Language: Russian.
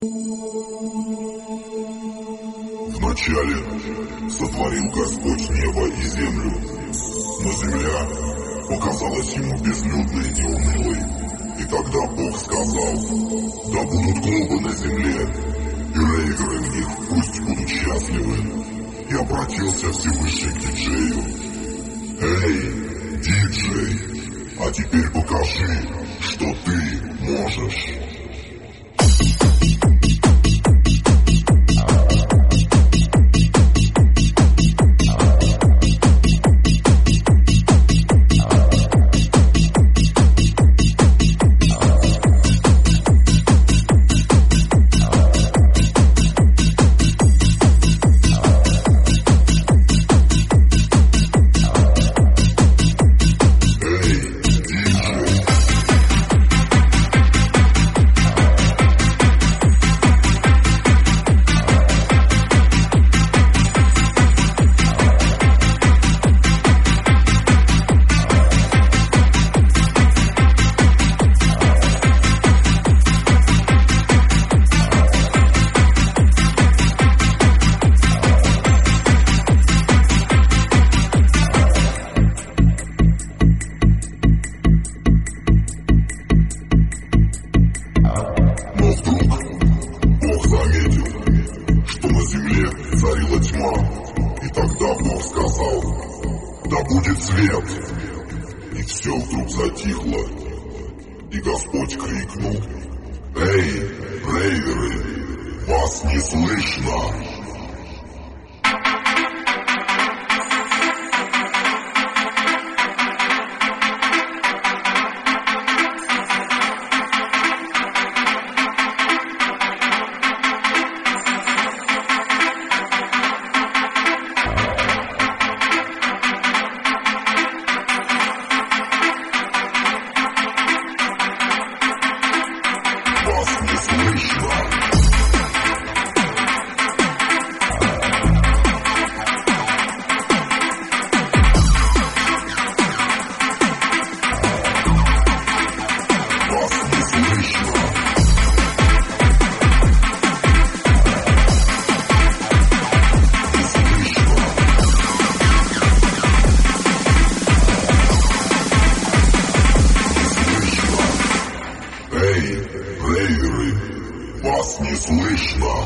Вначале сотворил Господь небо и землю, но земля показалась ему безлюдной и унылой. И тогда Бог сказал: да будут клубы на земле, и рейверы в них пусть будут счастливы. И обратился Всевышний к диджею: эй, диджей, а теперь покажи, что ты можешь. Да будет свет! И все вдруг затихло, и Господь крикнул: эй, рейверы, вас не слышно! Вас не слышно!